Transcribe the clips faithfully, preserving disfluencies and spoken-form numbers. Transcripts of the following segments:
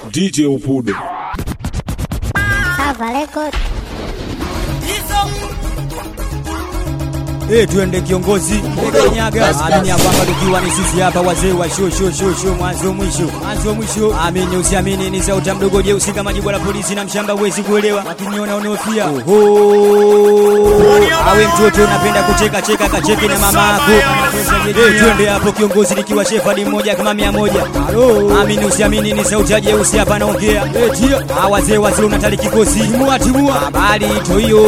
D J Upudo. Sava record. Eh, tuende kiongozi Kenyaga. Amini ya kwamba tukiwa ni sisi hapa wazee wa show show show show mwanzo mwisho. Mwanzo mwisho. Amini usiamini ni sauti ya mdogo jeusi kama jibu la polisi na mshamba huwezi kuelewa. Wakiniona unaofia. Oho. Awe mtoto unapenda kucheka cheka kacheke na mama yako. Eh, tuende hapo kiongozi nikiwa shefadi mmoja kama mia moja. Halo. Amini usiamini ni sauti ya jeusi hapa naongea. Eh, tio. Ah, wazee wazee unatali kikosi. Timua timua. Habari to hiyo.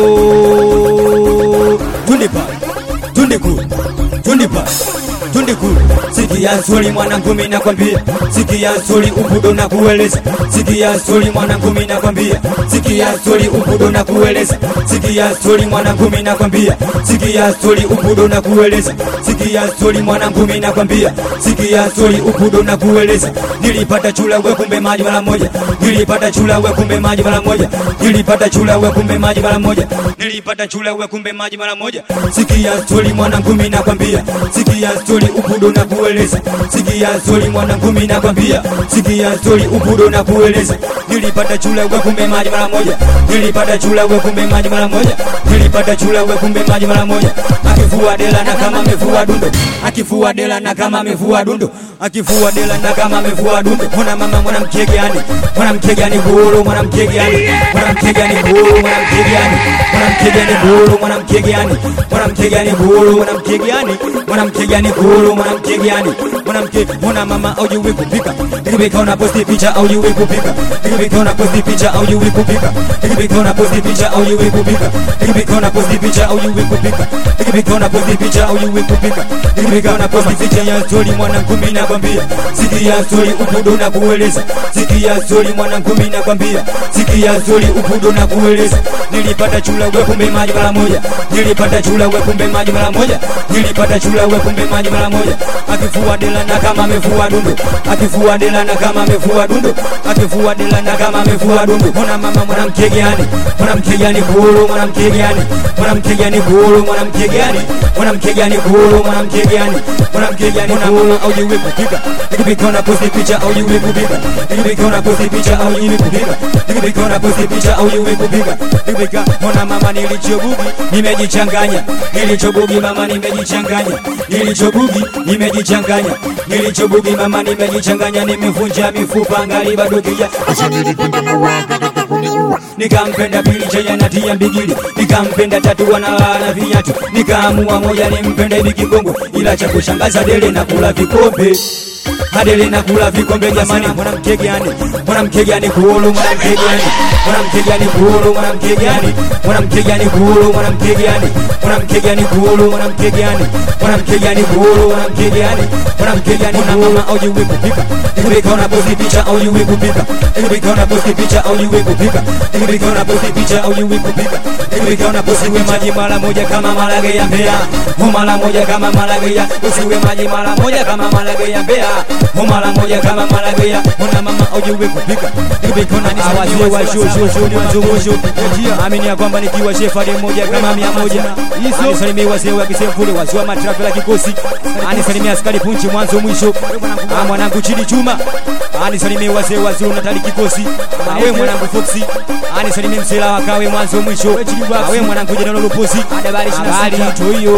Tunde pa. Tunde ku, tunde pa, tunde ku. Sikia story mwanangu mimi nakwambia. Sikia story Upudo na kueleza. Sikia story mwanangu mimi nakwambia. Sikia story Upudo na kueleza. Sikia story mwanangu mimi nakwambia. Sikia story Upudo na kueleza. Sikia story mwanangu mimi nakwambia. Sikia story Upudo na kueleza. Nilipata chula we kumbe maji mara moja. Nilipata chula we kumbe maji mara moja. Nilipata chula we kumbe maji mara moja. Nilipata chula we kumbe maji mara moja. Sikia story mwanangu mimi nakwambia. Sikia story Upudo na kueleza. Sikia story mwanangu mimi nakwambia. Sikia story Upudo na kueleza. Nilipata chula we kumbe maji mara moja. Nilipata chula we kumbe maji mara moja. Nilipata chula we kumbe maji mara moja. Akifua dela na kama amefua dundo. Akifua dela na kama amefua dundo. Akifua dela na kama amefua dundo. Mwana mama mwanamke gani? Mwanamke gani goro mwanamke gani? Mwanamke gani goro mwanamke gani? Mwanamke gani goro mwanamke gani? Mwanamke gani goro mwanamke gani? Mwanamke gani goro mwanamke gani? Mwanamke mwana mama au yue kupika. Nikibeka una posti picha au yue kupika. Nikibeka una posti picha au yue kupika. Nikibeka una posti picha au yue kupika. Nikibeka una posti picha au yue kupika. Nikibeka una posti picha au yue kupika. Nikibeka una posti picha ya story mwanangu mimi nakwambia. Sikia story Upudo na kueleza. Sikia story mwanangu mimi nakwambia. Sikia story Upudo na kueleza. Nilipata chula we kumbe maji mara moja. Nilipata chula we kumbe maji mara moja. Nilipata chula we kumbe maji mara moja. Akifua dela na kama amefua dundo. Akifua dela na kama amefua dundo. Akifua dela na kama amefua dundo. Mwana mama mwanamke gani? Mwanamke gani goro mwanamke gani? Mwanamke gani goro mwanamke gani? Mwanamke gani goro mwanamke gani? Mwanamke gani mwana mama au yue kupika. Nikibeka una posti picha au yue kupika. Nikibeka una posti picha au yue kupika. Nikibeka una posti picha au yue kupika. Nikibeka mwana mama nilichobugi nimejichanganya. Nilichobugi mama nimejichanganya. Nilichobugi nimejichanganya. Nilichobugi mama nimejichanganya. Nimevunja mifupa ngali bado kija. Acha nilipenda na waga kuniua. Nikampenda pili chaya na tia mbigili. Nikampenda tatu wanalala viatu. Nikaamua moja nimpende Bikibongo. Ila cha kushangaza dele na kula vikombe. Adele na kula vikombe jamani. Mwanamke gani? Mwanamke gani kuolo mwanamke gani? Mwanamke gani kuolo mwanamke gani? Mwanamke gani kuolo mwanamke gani? Mwanamke gani kuolo mwanamke gani? Mwanamke gani kuolo mwanamke gani? Mwanamke gani na mama au yue kupika. Nikibeka una posti picha au yue kupika. Nikibeka una posti picha au yue kupika. Nikibeka una posti picha au yue kupika. Nikibeka una posti we maji mara moja kama malage ya Mbeya. Ho mara moja kama malage ya. Usiwe maji mara moja kama malage ya Mbeya. Ho mara moja kama malage ya. Mwana mama au yue kupika. Nikibeka una wazee wa show show show mwanzo mwisho. Amini ya kwamba nikiwa shefadi mmoja kama mia moja. Hizo anisalimie wazee wa Kisemfule wazee wa matrafi la kikosi. Anisalimie askari punchi mwanzo mwisho. Ah mwanangu chini chuma. Anisalimie wazee wazee unatali kikosi. Wewe mwanangu Foxy. Anisalimie msela wakawe mwanzo mwisho. Wewe mwanangu General Luposi. Habari to hiyo.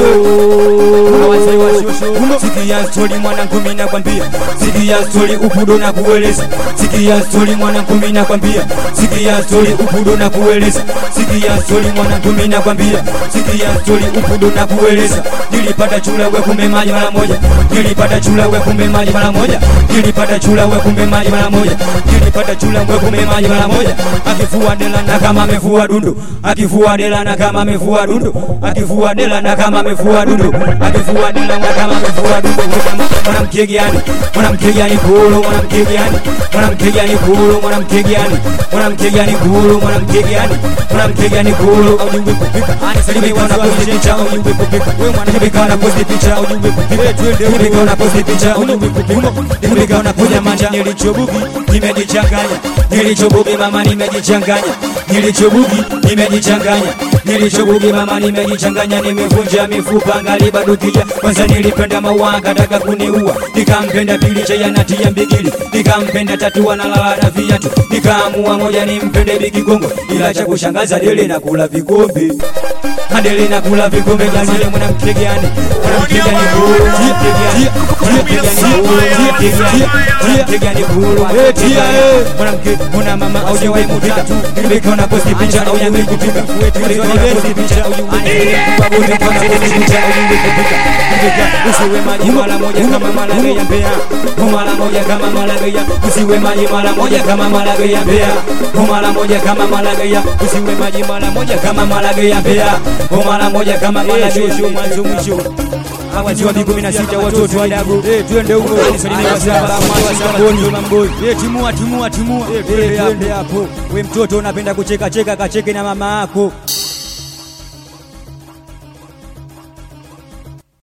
Wazee wa show show. Sikia story mwanangu mimi nakwambia. Sikia story Upudo na kueleza. Sikia story mwanangu mimi nakwambia. Sikia story Upudo na kueleza. Sikia story mwanangu mimi nakwambia. Sikia story Upudo na kueleza. Nilipata chula we kumbe maji mara moja. Nilipata chula we kumbe maji mara moja. Nilipata chula we kumbe maji mara moja. Nilipata chula we kumbe maji mara moja. Akifua dela na kama amefua dundo. Akifua dela na kama amefua dundo. Akifua dela na kama amefua dundo. Akifua dela na kama amefua dundo. Mwanamke gani? Mwanamke gani goro mwanamke gani? Mwanamke gani goro mwanamke gani? Mwanamke gani goro mwanamke gani? Mwanamke gani goro au yue kupika. Anisalimie wana posti picha au yue kupika. Wewe mwanamke kana posti picha au yue kupika. Nikibeka una posti picha au yue kupika. Nikibeka una poja manja nilichobugi nimejichanganya nilichobugi mama nimejichanganya nilichobugi nimejichanganya nilichobugi mama nimejichanganya nimevunja mifupa ngali bado kija kwanza nilipenda maua kataka kuniua nikampenda pili cha yanatia mbigili nikampenda tatu analala na viatu nikaamua moja nimpende Bigi Kongo ila cha kushangaza dele na kula vikombe Adele na kula vikombe gazile mwanamke gani mwanamke gani buru mwanamke gani buru mwanamke una mama au jewahi mutika nilibeka na posti picha au yangu kutika nilibeka na posti picha au yangu babu nilibeka na posti picha au yangu kutika nilibeka usiwe maji mara moja kama malaga ya Mbeya mara moja kama malaga ya usiwe maji mara moja kama malaga ya Mbeya mara moja kama malaga ya usiwe maji mara moja kama malaga ya Mbeya mara moja kama malaga ya mwanzo mwisho Hawajiwa kumi na sita watoto wadogo eh twende huko nisalimie saba mamboni mamboni eh timua timua timua eh twende hapo wewe mtoto unapenda kucheka cheka kacheke na mama yako